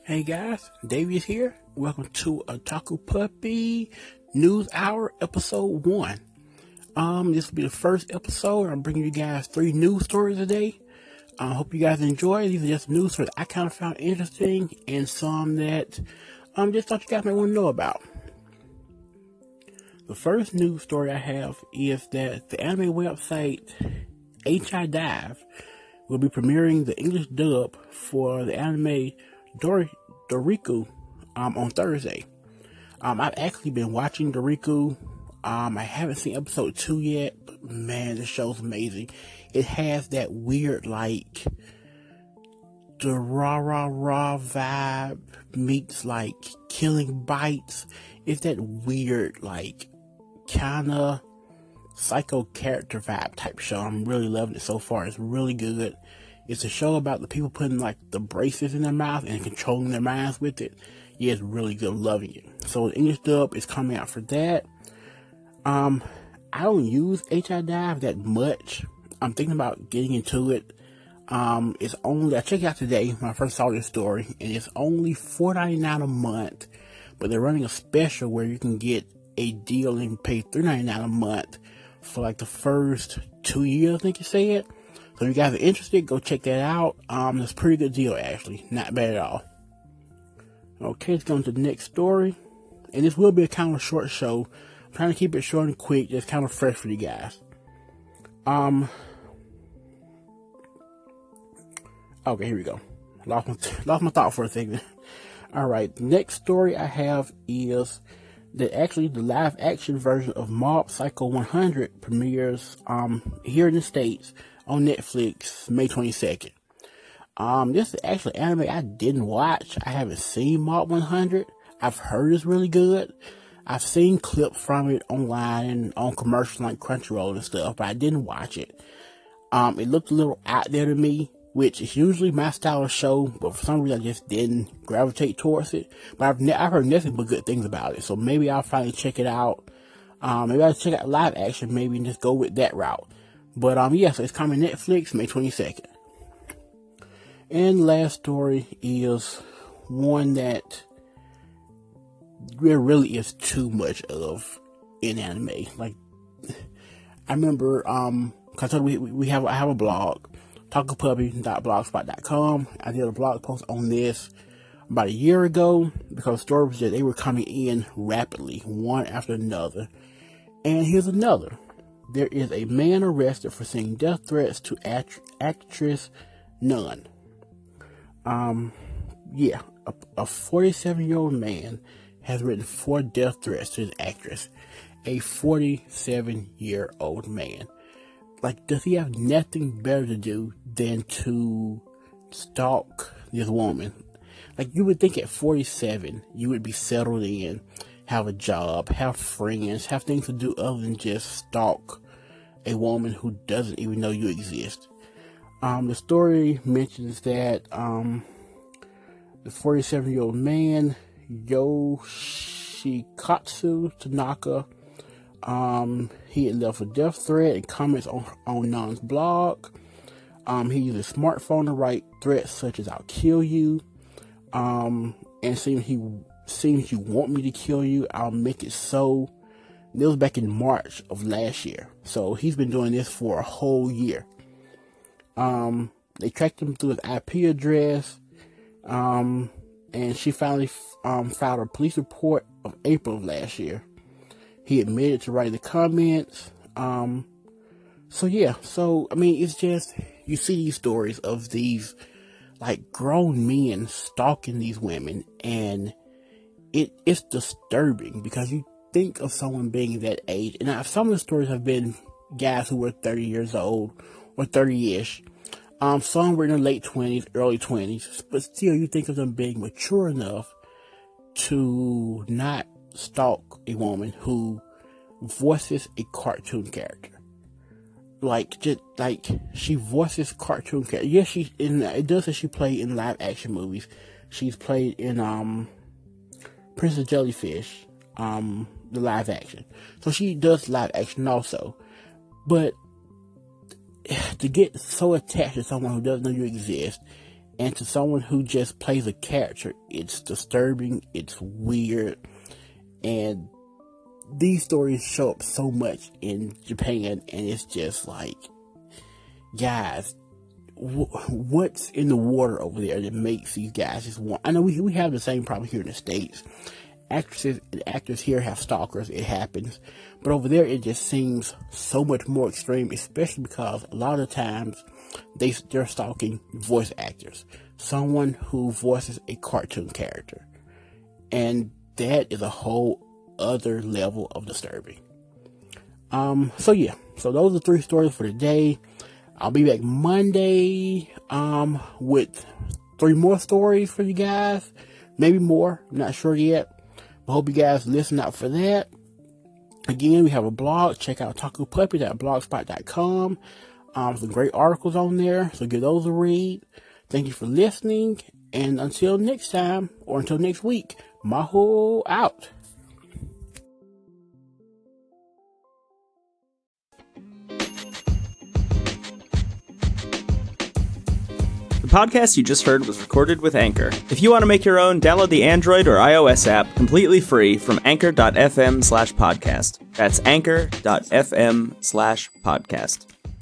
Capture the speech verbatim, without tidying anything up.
Hey guys, Davies here. Welcome to Otaku Puppy News Hour episode one. Um, this will be the first episode. I'm bringing you guys three news stories today. I uh, hope you guys enjoy. These are just news stories I kind of found interesting and some that I um, just thought you guys might want to know about. The first news story I have is that the anime website H I Dive will be premiering the English dub for the anime Dor- Doriku um, on Thursday. Um, I've actually been watching Doriku. Um, I haven't seen episode two yet, but man, this show's amazing. It has that weird, like, the rah rah rah vibe meets like Killing Bites. It's that weird, like, kinda psycho character vibe type show. I'm really loving it so far. It's really good. It's a show about the people putting like the braces in their mouth and controlling their minds with it. Yeah, it's really good. I'm loving it. So the English dub is coming out for that. Um, I don't use H I Dive that much. I'm thinking about getting into it. Um, it's only, I checked it out today when I first saw this story, and it's only four ninety-nine a month. But they're running a special where you can get a deal and pay three ninety-nine a month for like the first two years, I think you said. So if you guys are interested, go check that out. Um, it's a pretty good deal, actually. Not bad at all. Okay, let's go on to the next story. And this will be a kind of short show. I'm trying to keep it short and quick, just kind of fresh for you guys. Um. Okay, here we go. Lost my, lost my thought for a second. Alright, the next story I have is that actually the live action version of Mob Psycho one hundred premieres um here in the States on Netflix May twenty-second. Um, this is actually anime I didn't watch. I haven't seen Mob one hundred. I've heard it's really good. I've seen clips from it online and on commercials like Crunchyroll and stuff, but I didn't watch it. Um, it looked a little out there to me, which is usually my style of show, but for some reason I just didn't gravitate towards it. But I've, ne- I've heard nothing but good things about it, so maybe I'll finally check it out. Um, maybe I'll check out live action, maybe, and just go with that route. But, um, yeah, so it's coming Netflix May twenty-second. And last story is one that there really is too much of in anime. Like, I remember, um, cause we, we have, I have a blog, otaku puppy dot blogspot dot com. I did a blog post on this about a year ago because stories that they were coming in rapidly, one after another. And here's another. There is a man arrested for sending death threats to act- actress Nun. Um, yeah, a forty-seven-year-old man has written four death threats to his actress. A forty-seven-year-old man. Like, does he have nothing better to do than to stalk this woman? Like, you would think at forty-seven, you would be settled in, have a job, have friends, have things to do other than just stalk a woman who doesn't even know you exist. Um, the story mentions that, um, the forty-seven-year-old man, Yoshikatsu Tanaka, um, he had left a death threat and comments on, on Nun's blog. Um, he used a smartphone to write threats such as, "I'll kill you," um, and seeing he, seems you want me to kill you, I'll make it so. This was back in March of last year. So he's been doing this for a whole year. Um, they tracked him through his I P address. Um, and she finally, um, filed a police report of April of last year. He admitted to writing the comments. Um, so yeah, so, I mean, it's just, you see these stories of these, like, grown men stalking these women, and it, it's disturbing because you think of someone being that age. And now, some of the stories have been guys who were thirty years old or thirty-ish. Um, some were in their late twenties, early twenties, but still, you think of them being mature enough to not stalk a woman who voices a cartoon character. Like, just, like, she voices cartoon character. Yes, she, in, it does say she played in live action movies. She's played in, um, Princess Jellyfish, um, the live action. So she does live action also. But to get so attached to someone who doesn't know you exist And to someone who just plays a character, it's disturbing, it's weird, and these stories show up so much in Japan, and it's just like, guys, w- what's in the water over there that makes these guys just want... I know we, we have the same problem here in the States. Actresses and actors here have stalkers, it happens, but over there it just seems so much more extreme, especially because a lot of times they, they're stalking voice actors, someone who voices a cartoon character, and that is a whole other level of disturbing. Um, so yeah, so those are three stories for today. I'll be back Monday, um, with three more stories for you guys, maybe more, I'm not sure yet. I hope you guys listen out for that. Again, we have a blog. Check out taco puppy dot blogspot dot com. Um, some great articles on there, so give those a read. Thank you for listening, and until next time, or until next week, Maho out. The podcast you just heard was recorded with Anchor. If you want to make your own, download the Android or iOS app completely free from anchor.fm slash podcast. That's anchor.fm slash podcast.